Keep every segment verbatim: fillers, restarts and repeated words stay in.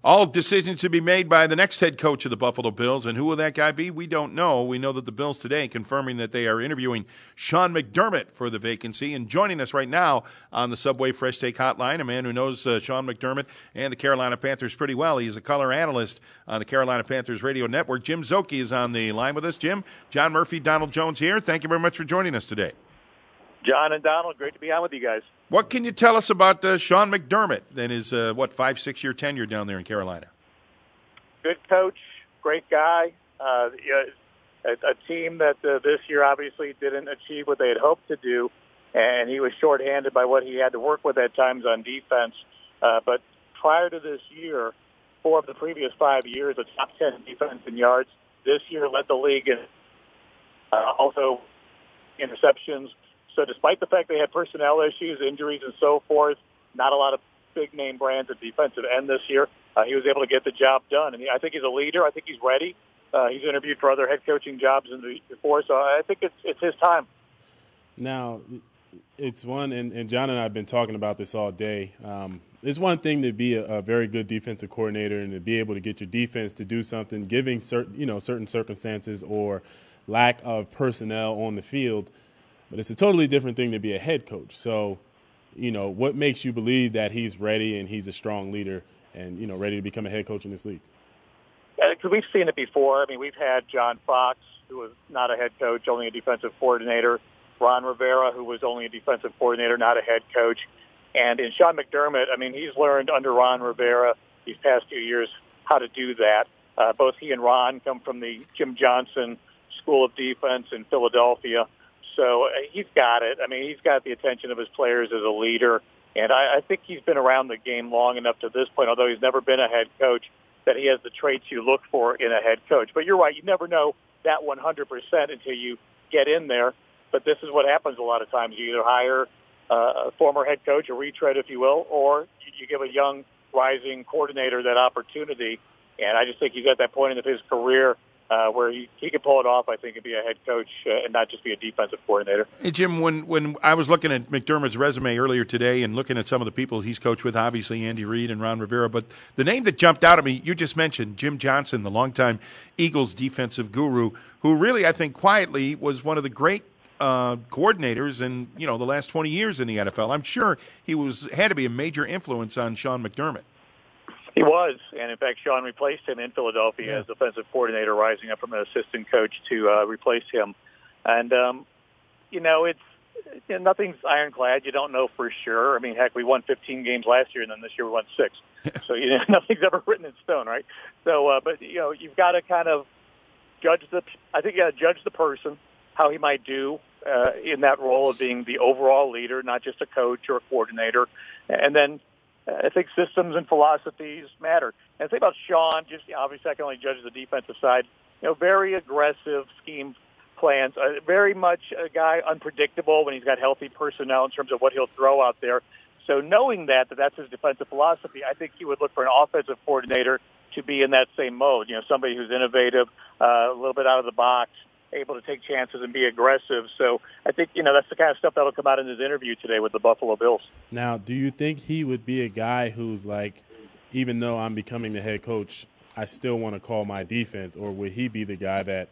All decisions to be made by the next head coach of the Buffalo Bills, and who will that guy be? We don't know. We know that the Bills today confirming that they are interviewing Sean McDermott for the vacancy. And joining us right now on the Subway Fresh Take Hotline, a man who knows uh, Sean McDermott and the Carolina Panthers pretty well. He's a color analyst on the Carolina Panthers radio network. Jim Szoke is on the line with us. Jim, John Murphy, Donald Jones here. Thank you very much for joining us today. John and Donald, great to be on with you guys. What can you tell us about uh, Sean McDermott and his, uh, what, five, six-year tenure down there in Carolina? Good coach, great guy. Uh, a, a team that uh, this year obviously didn't achieve what they had hoped to do, and he was shorthanded by what he had to work with at times on defense. Uh, but prior to this year, four of the previous five years, a top ten defense in yards. This year led the league in uh, also interceptions. So despite the fact they had personnel issues, injuries, and so forth, not a lot of big-name brands at defensive end this year, uh, he was able to get the job done. And he, I think he's a leader. I think he's ready. Uh, he's interviewed for other head coaching jobs in the, before, so I think it's it's his time. Now, it's one, and, and John and I have been talking about this all day. Um, it's one thing to be a, a very good defensive coordinator and to be able to get your defense to do something, giving certain, you know, certain circumstances or lack of personnel on the field. But it's a totally different thing to be a head coach. So, you know, what makes you believe that he's ready and he's a strong leader and, you know, ready to become a head coach in this league? Because we've seen it before. I mean, we've had John Fox, who was not a head coach, only a defensive coordinator. Ron Rivera, who was only a defensive coordinator, not a head coach. And in Sean McDermott, I mean, he's learned under Ron Rivera these past few years how to do that. Uh, both he and Ron come from the Jim Johnson School of Defense in Philadelphia. So uh, he's got it. I mean, he's got the attention of his players as a leader. And I, I think he's been around the game long enough to this point, although he's never been a head coach, that he has the traits you look for in a head coach. But you're right. You never know that one hundred percent until you get in there. But this is what happens a lot of times. You either hire uh, a former head coach, a retread, if you will, or you, you give a young, rising coordinator that opportunity. And I just think he's at that point in his career Uh, where he, he could pull it off, I think, and be a head coach uh, and not just be a defensive coordinator. Hey, Jim, when, when I was looking at McDermott's resume earlier today and looking at some of the people he's coached with, obviously Andy Reid and Ron Rivera, but the name that jumped out at me, you just mentioned, Jim Johnson, the longtime Eagles defensive guru, who really, I think, quietly was one of the great uh, coordinators in, you know, the last twenty years in the N F L. I'm sure he was had to be a major influence on Sean McDermott. He was, and in fact, Sean replaced him in Philadelphia yeah. as offensive coordinator, rising up from an assistant coach to uh, replace him. And, um, you know, it's you know, nothing's ironclad. You don't know for sure. I mean, heck, we won fifteen games last year, and then this year we won six. So, you know, nothing's ever written in stone, right? So, uh, but, you know, you've got to kind of judge the – I think you got to judge the person, how he might do uh, in that role of being the overall leader, not just a coach or a coordinator. And then – I think systems and philosophies matter. And the thing about Sean, just obviously I can only judge the defensive side, you know, very aggressive scheme plans, uh, very much a guy unpredictable when he's got healthy personnel in terms of what he'll throw out there. So knowing that, that that's his defensive philosophy, I think he would look for an offensive coordinator to be in that same mode, you know, somebody who's innovative, uh, a little bit out of the box, able to take chances and be aggressive. So I think, you know, that's the kind of stuff that will come out in his interview today with the Buffalo Bills. Now, do you think he would be a guy who's like, even though I'm becoming the head coach, I still want to call my defense, or would he be the guy that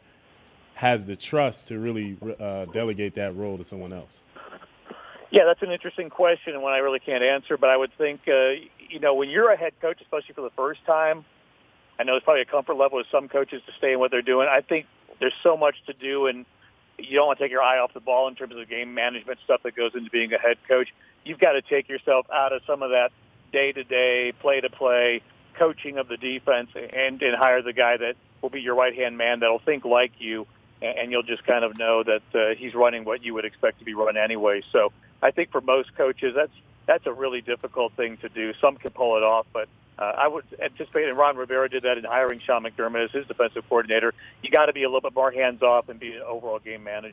has the trust to really uh, delegate that role to someone else? Yeah, that's an interesting question and one I really can't answer, but I would think, uh, you know, when you're a head coach, especially for the first time, I know there's probably a comfort level with some coaches to stay in what they're doing. I think there's so much to do, and you don't want to take your eye off the ball in terms of game management stuff that goes into being a head coach. You've got to take yourself out of some of that day-to-day, play-to-play coaching of the defense and, and hire the guy that will be your right-hand man that'll think like you, and you'll just kind of know that uh, he's running what you would expect to be run anyway. So I think for most coaches, that's that's a really difficult thing to do. Some can pull it off, but Uh, I would anticipate, and Ron Rivera did that in hiring Sean McDermott as his defensive coordinator, you got to be a little bit more hands-off and be an overall game manager.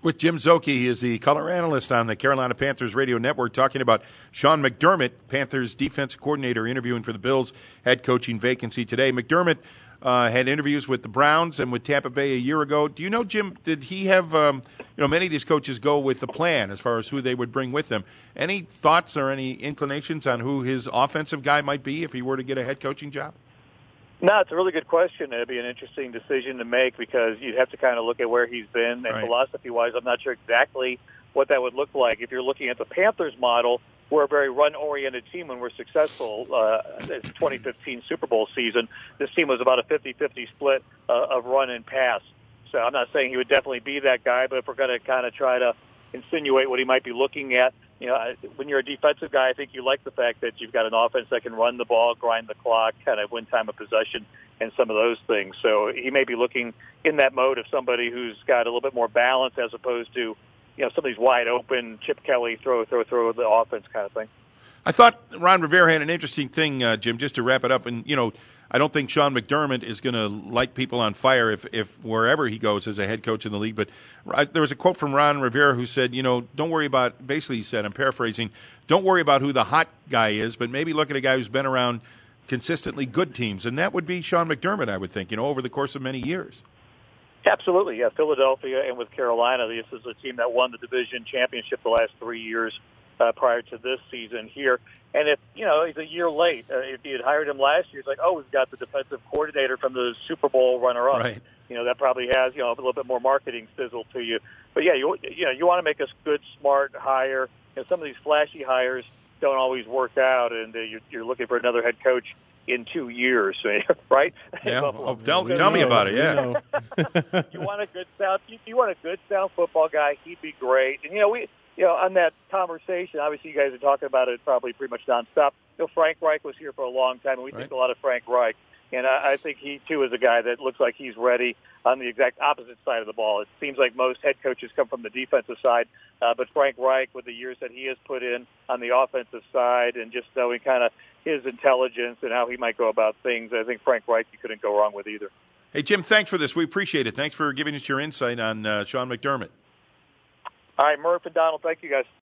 With Jim Szoke, he is the color analyst on the Carolina Panthers radio network, talking about Sean McDermott, Panthers defensive coordinator, interviewing for the Bills head coaching vacancy today. McDermott uh, had interviews with the Browns and with Tampa Bay a year ago. Do you know, Jim, did he have, um, you know, many of these coaches go with the plan as far as who they would bring with them. Any thoughts or any inclinations on who his offensive guy might be if he were to get a head coaching job? No, it's a really good question. It'd be an interesting decision to make because you'd have to kind of look at where he's been. And right. philosophy-wise, I'm not sure exactly what that would look like. If you're looking at the Panthers model, we're a very run-oriented team when we're successful. Uh, it's twenty fifteen Super Bowl season. This team was about a fifty-fifty split uh, of run and pass. So I'm not saying he would definitely be that guy, but if we're going to kind of try to insinuate what he might be looking at, you know, when you're a defensive guy, I think you like the fact that you've got an offense that can run the ball, grind the clock, kind of win time of possession, and some of those things. So he may be looking in that mode of somebody who's got a little bit more balance as opposed to, you know, some of these wide open, Chip Kelly, throw, throw, throw the offense kind of thing. I thought Ron Rivera had an interesting thing, uh, Jim, just to wrap it up. And, you know, I don't think Sean McDermott is going to light people on fire if, if wherever he goes as a head coach in the league. But uh, there was a quote from Ron Rivera who said, you know, don't worry about, basically he said, I'm paraphrasing, don't worry about who the hot guy is, but maybe look at a guy who's been around consistently good teams. And that would be Sean McDermott, I would think, you know, over the course of many years. Absolutely, yeah. Philadelphia and with Carolina, this is a team that won the division championship the last three years uh, prior to this season here. And if, you know, he's a year late. Uh, if you had hired him last year, it's like, oh, we've got the defensive coordinator from the Super Bowl runner-up. Right. You know, that probably has, you know, a little bit more marketing sizzle to you. But, yeah, you, you know, you want to make a good, smart hire. You know, some of these flashy hires don't always work out, and uh, you're, you're looking for another head coach in two years, right? Yeah. Oh, tell, tell me about it, yeah. You want a good sound, you, you want a good sound football guy, he'd be great. And, you know, we... You know, on that conversation, obviously you guys are talking about it probably pretty much nonstop. You know, Frank Reich was here for a long time, and we right. think a lot of Frank Reich. And I, I think he, too, is a guy that looks like he's ready on the exact opposite side of the ball. It seems like most head coaches come from the defensive side, uh, but Frank Reich, with the years that he has put in on the offensive side and just knowing kind of his intelligence and how he might go about things, I think Frank Reich you couldn't go wrong with either. Hey, Jim, thanks for this. We appreciate it. Thanks for giving us your insight on uh, Sean McDermott. All right, Murph and Donald, thank you guys.